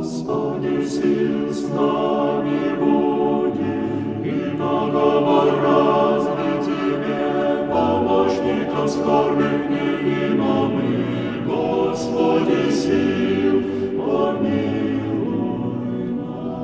Господи, сил с нами буди, и наговор разный Тебе, помощников скорбных неима мы, Господи, сил, помилуй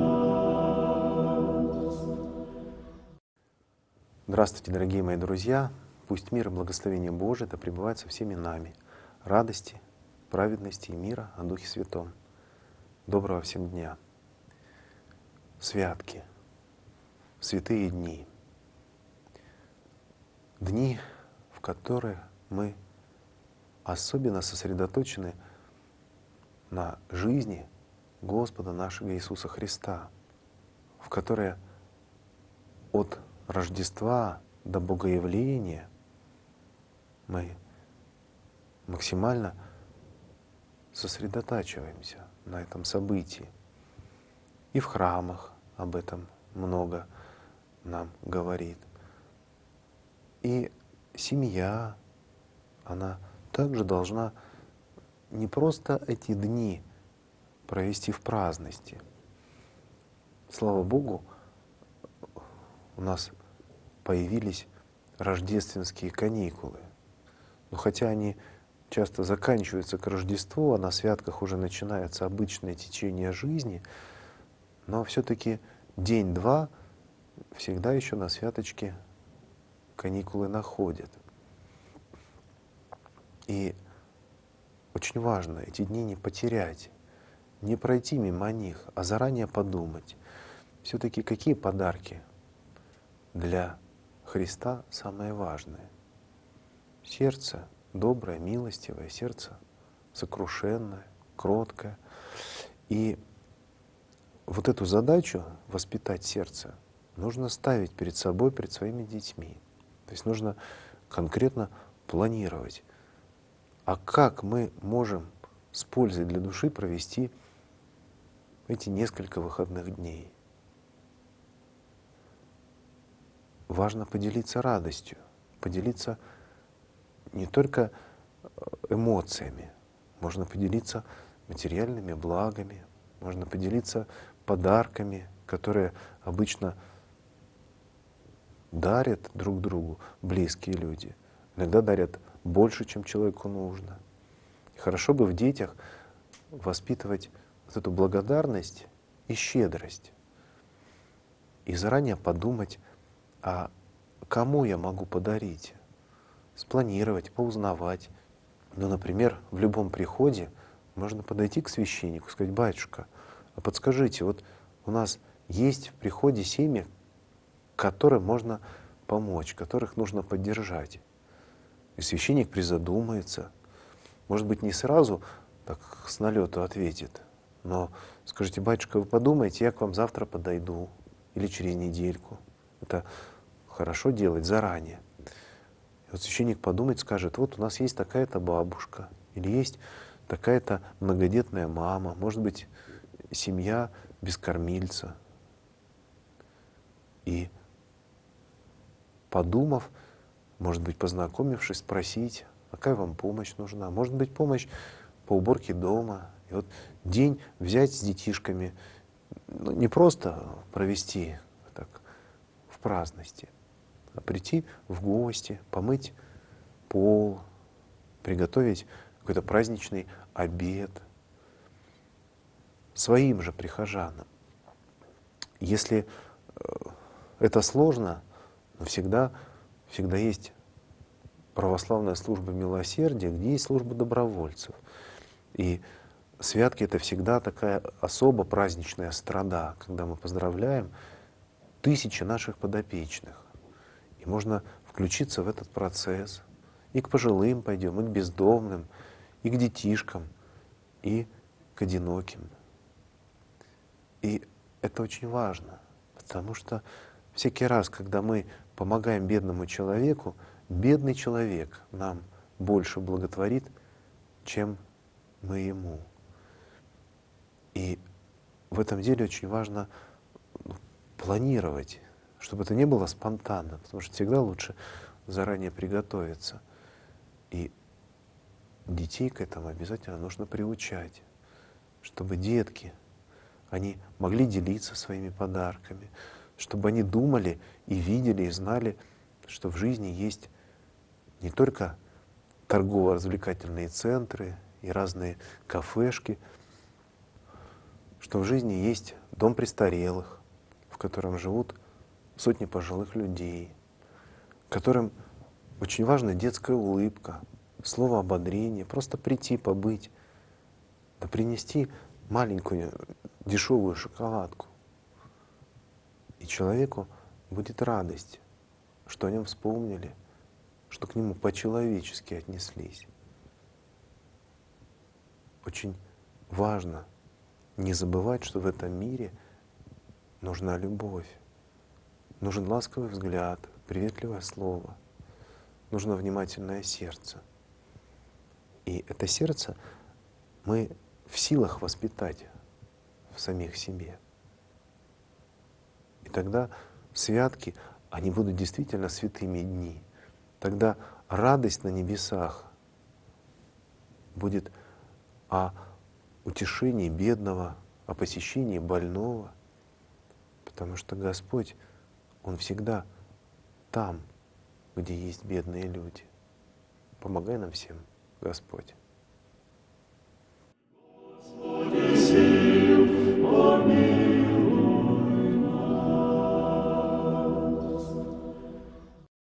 нас. Здравствуйте, дорогие мои друзья! Пусть мир и благословение Божие да пребывает со всеми нами, радости, праведности и мира о Духе Святом. Доброго всем дня! Святки, святые дни. Дни, в которые мы особенно сосредоточены на жизни Господа нашего Иисуса Христа, в которые от Рождества до Богоявления мы максимально сосредотачиваемся на этом событии. И в храмах об этом много нам говорит. И семья, она также должна не просто эти дни провести в праздности. Слава Богу, у нас появились рождественские каникулы. Но хотя они часто заканчиваются к Рождеству, а на святках уже начинается обычное течение жизни, но все-таки день-два всегда еще на святочке каникулы находят. И очень важно эти дни не потерять, не пройти мимо них, а заранее подумать, все-таки какие подарки для Христа самое важное. Сердце доброе, милостивое, сердце сокрушенное, кроткое. И вот эту задачу воспитать сердце нужно ставить перед собой, перед своими детьми. То есть нужно конкретно планировать. А как мы можем с пользой для души провести эти несколько выходных дней? Важно поделиться радостью, поделиться не только эмоциями, можно поделиться материальными благами, можно поделиться подарками, которые обычно дарят друг другу близкие люди. Иногда дарят больше, чем человеку нужно. И хорошо бы в детях воспитывать вот эту благодарность и щедрость. И заранее подумать, а кому я могу подарить? Спланировать, поузнавать. Ну, например, в любом приходе можно подойти к священнику, сказать: батюшка, а подскажите, вот у нас есть в приходе семьи, которым можно помочь, которых нужно поддержать. И священник призадумается. Может быть, не сразу так с налету ответит, но скажите: батюшка, вы подумайте, я к вам завтра подойду или через недельку. Это хорошо делать заранее. И вот священник подумает, скажет: вот у нас есть такая-то бабушка, или есть такая-то многодетная мама, может быть, семья без кормильца. И подумав, может быть, познакомившись, спросить, какая вам помощь нужна. Может быть, помощь по уборке дома. И вот день взять с детишками, ну, не просто провести так в праздности, а прийти в гости, помыть пол, приготовить какой-то праздничный обед своим же прихожанам. Если это сложно, но всегда есть православная служба милосердия, где есть служба добровольцев. И святки — это всегда такая особо праздничная страда, когда мы поздравляем тысячи наших подопечных. И можно включиться в этот процесс. И к пожилым пойдем, и к бездомным, и к детишкам, и к одиноким. И это очень важно, потому что всякий раз, когда мы помогаем бедному человеку, бедный человек нам больше благотворит, чем мы ему. И в этом деле очень важно планировать, чтобы это не было спонтанно, потому что всегда лучше заранее приготовиться. И детей к этому обязательно нужно приучать, чтобы детки они могли делиться своими подарками, чтобы они думали и видели, и знали, что в жизни есть не только торгово-развлекательные центры и разные кафешки, что в жизни есть дом престарелых, в котором живут сотни пожилых людей, которым очень важна детская улыбка, слово ободрения, просто прийти, побыть, да принести маленькую дешевую шоколадку. И человеку будет радость, что о нем вспомнили, что к нему по-человечески отнеслись. Очень важно не забывать, что в этом мире нужна любовь, нужен ласковый взгляд, приветливое слово, нужно внимательное сердце. И это сердце мы в силах воспитать в самих себе. И тогда святки, они будут действительно святыми дни. Тогда радость на небесах будет о утешении бедного, о посещении больного, потому что Господь, Он всегда там, где есть бедные люди. Помогай нам всем, Господь.